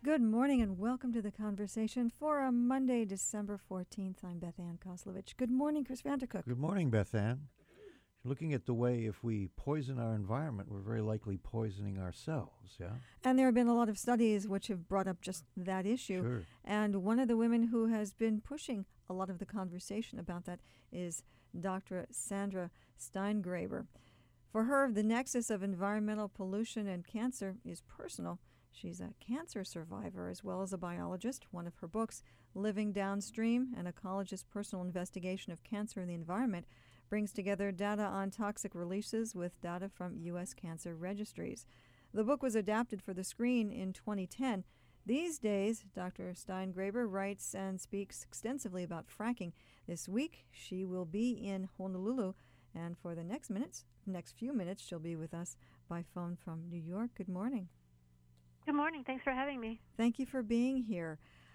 Good morning and welcome to the conversation for a Monday, December 14th. I'm Beth Ann Koslovich. Good morning, Chris Vandercook. Good morning, Beth Ann. Looking at the way if we poison our environment, we're very likely poisoning ourselves, yeah? And there have been a lot of studies which have brought up just that issue. Sure. And one of the women who has been pushing a lot of the conversation about that is Dr. Sandra Steingraber. For her, the nexus of environmental pollution and cancer is personal. She's a cancer survivor as well as a biologist. One of her books, Living Downstream, an ecologist's personal investigation of cancer in the environment, brings together data on toxic releases with data from U.S. cancer registries. The book was adapted for the screen in 2010. These days, Dr. Steingraber writes and speaks extensively about fracking. This week, she will be in Honolulu, and for the next few minutes, she'll be with us by phone from New York. Good morning. Good morning. Thanks for having me. Thank you for being here.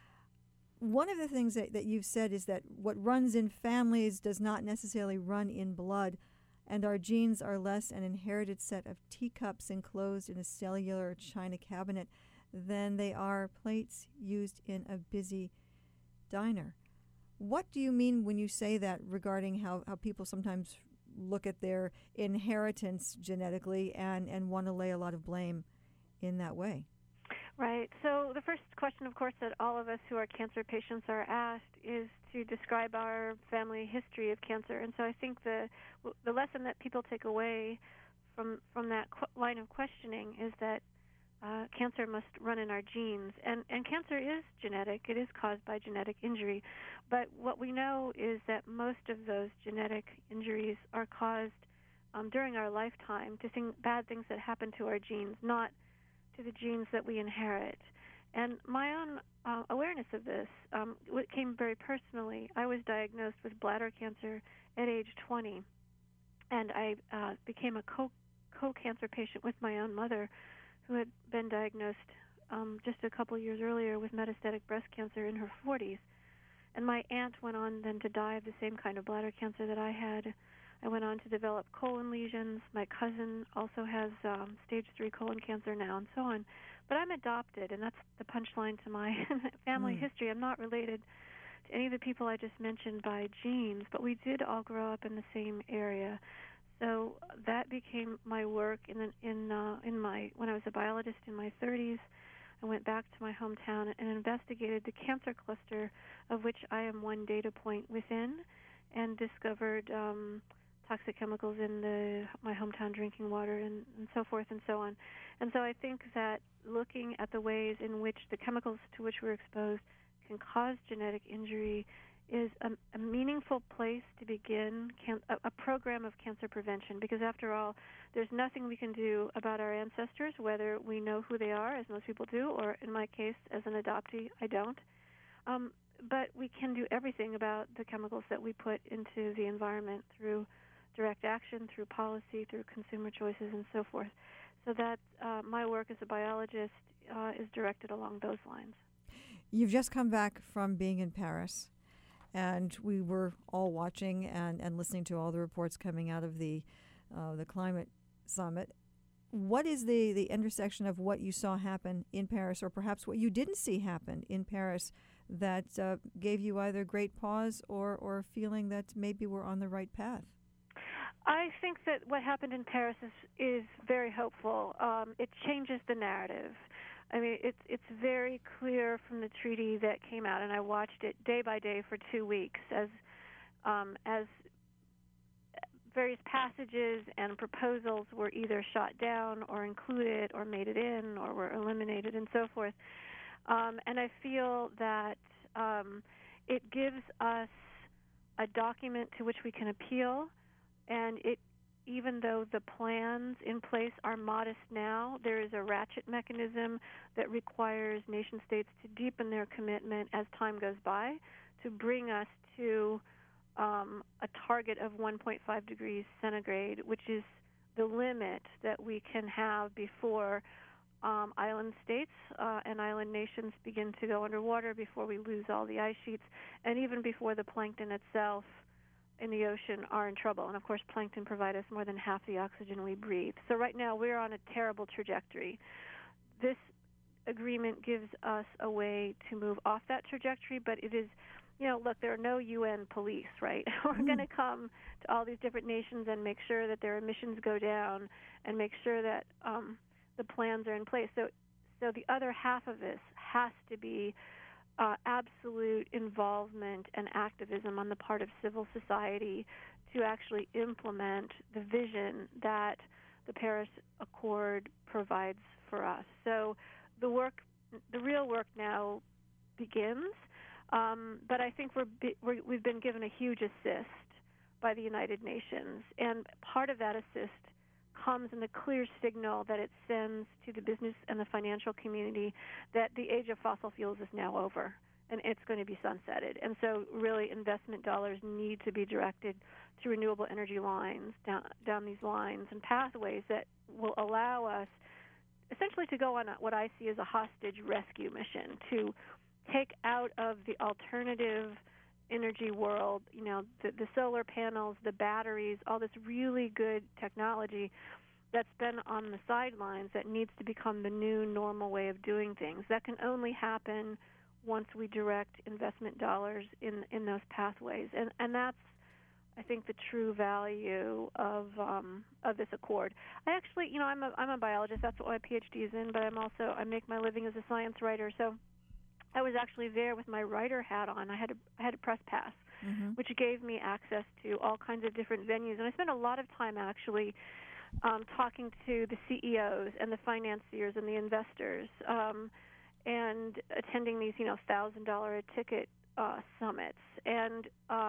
One of the things that you've said is that what runs in families does not necessarily run in blood, and our genes are less an inherited set of teacups enclosed in a cellular china cabinet than they are plates used in a busy diner. What do you mean when you say that regarding how people sometimes look at their inheritance genetically and want to lay a lot of blame in that way? Right. So the first question, of course, that all of us who are cancer patients are asked is to describe our family history of cancer. And so I think the lesson that people take away from that line of questioning is that cancer must run in our genes. And cancer is genetic. It is caused by genetic injury. But what we know is that most of those genetic injuries are caused during our lifetime to bad things that happen to our genes, not to the genes that we inherit. And my own awareness of this came very personally. I was diagnosed with bladder cancer at age 20, and I became a co-cancer patient with my own mother, who had been diagnosed just a couple years earlier with metastatic breast cancer in her 40s. And my aunt went on then to die of the same kind of bladder cancer that I had. I went on to develop colon lesions. My cousin also has stage 3 colon cancer now, and so on. But I'm adopted, and that's the punchline to my family history. I'm not related to any of the people I just mentioned by genes, but we did all grow up in the same area. So that became my work when I was a biologist in my 30s. I went back to my hometown and investigated the cancer cluster, of which I am one data point within, and discovered toxic chemicals in my hometown drinking water and so forth and so on. And so I think that looking at the ways in which the chemicals to which we're exposed can cause genetic injury is a meaningful place to begin a program of cancer prevention, because after all, there's nothing we can do about our ancestors, whether we know who they are, as most people do, or in my case, as an adoptee, I don't. But we can do everything about the chemicals that we put into the environment through direct action, through policy, through consumer choices, and so forth. So that my work as a biologist is directed along those lines. You've just come back from being in Paris, and we were all watching and listening to all the reports coming out of the climate summit. What is the intersection of what you saw happen in Paris, or perhaps what you didn't see happen in Paris, that gave you either great pause or a feeling that maybe we're on the right path? I think that what happened in Paris is very hopeful. It changes the narrative. I mean, it's very clear from the treaty that came out, and I watched it day by day for 2 weeks as various passages and proposals were either shot down or included or made it in or were eliminated and so forth. And I feel that it gives us a document to which we can appeal. And even though the plans in place are modest now, there is a ratchet mechanism that requires nation states to deepen their commitment as time goes by to bring us to a target of 1.5 degrees centigrade, which is the limit that we can have before island states and island nations begin to go underwater, before we lose all the ice sheets, and even before the plankton itself in the ocean are in trouble. And, of course, plankton provide us more than half the oxygen we breathe. So right now we're on a terrible trajectory. This agreement gives us a way to move off that trajectory, but it is, look, there are no UN police, right? We're going to come to all these different nations and make sure that their emissions go down and make sure that the plans are in place. So the other half of this has to be absolute involvement and activism on the part of civil society to actually implement the vision that the Paris Accord provides for us. So the real work now begins, but I think we've been given a huge assist by the United Nations, and part of that assist comes in the clear signal that it sends to the business and the financial community that the age of fossil fuels is now over and it's going to be sunsetted. And so really investment dollars need to be directed to renewable energy lines, down these lines and pathways that will allow us essentially to go on what I see as a hostage rescue mission, to take out of the alternative energy world, the solar panels, the batteries, all this really good technology that's been on the sidelines that needs to become the new normal way of doing things. That can only happen once we direct investment dollars in those pathways. And that's, I think, the true value of this accord. I actually, I'm a biologist. That's what my PhD is in, but I make my living as a science writer. So I was actually there with my writer hat on. I had a press pass, which gave me access to all kinds of different venues. And I spent a lot of time actually talking to the CEOs and the financiers and the investors and attending these, $1,000 a ticket summits. And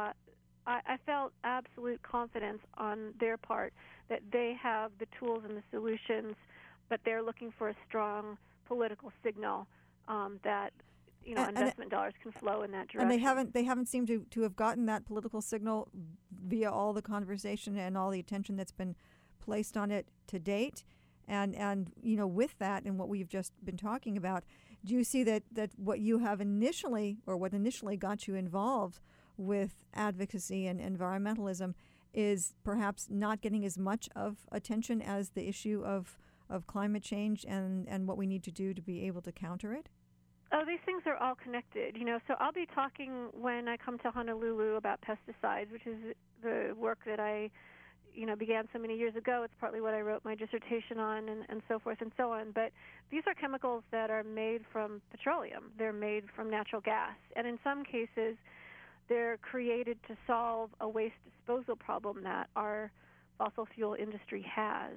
I felt absolute confidence on their part that they have the tools and the solutions, but they're looking for a strong political signal that investment dollars can flow in that direction. And they haven't seemed to have gotten that political signal via all the conversation and all the attention that's been placed on it to date. And with that and what we've just been talking about, do you see that what you have initially, or what initially got you involved with advocacy and environmentalism, is perhaps not getting as much of attention as the issue of climate change and what we need to do to be able to counter it? Oh, these things are all connected, So I'll be talking when I come to Honolulu about pesticides, which is the work that I, began so many years ago. It's partly what I wrote my dissertation on and so forth and so on. But these are chemicals that are made from petroleum. They're made from natural gas. And in some cases, they're created to solve a waste disposal problem that our fossil fuel industry has.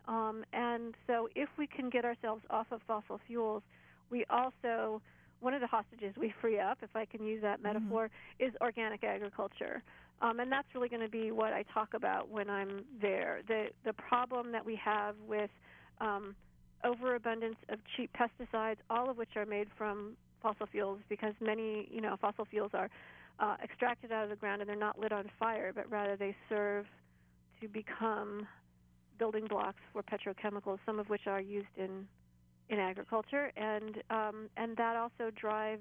And so if we can get ourselves off of fossil fuels, we also, one of the hostages we free up, if I can use that metaphor, is organic agriculture. And that's really going to be what I talk about when I'm there. The problem that we have with overabundance of cheap pesticides, all of which are made from fossil fuels, because many, fossil fuels are extracted out of the ground and they're not lit on fire, but rather they serve to become building blocks for petrochemicals, some of which are used in agriculture, and that also drives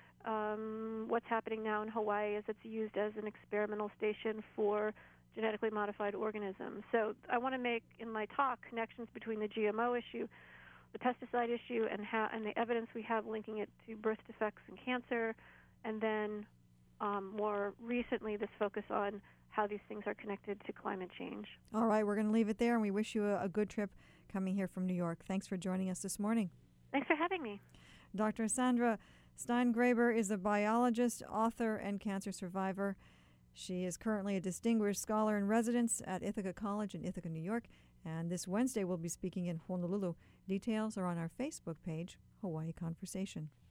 what's happening now in Hawaii, as it's used as an experimental station for genetically modified organisms. So I want to make in my talk connections between the GMO issue, the pesticide issue, and the evidence we have linking it to birth defects and cancer, and then more recently this focus on how these things are connected to climate change. All right, we're going to leave it there, and we wish you a good trip coming here from New York. Thanks for joining us this morning. Thanks for having me. Dr. Sandra Steingraber is a biologist, author, and cancer survivor. She is currently a distinguished scholar in residence at Ithaca College in Ithaca, New York, and this Wednesday we'll be speaking in Honolulu. Details are on our Facebook page, Hawaii Conversation.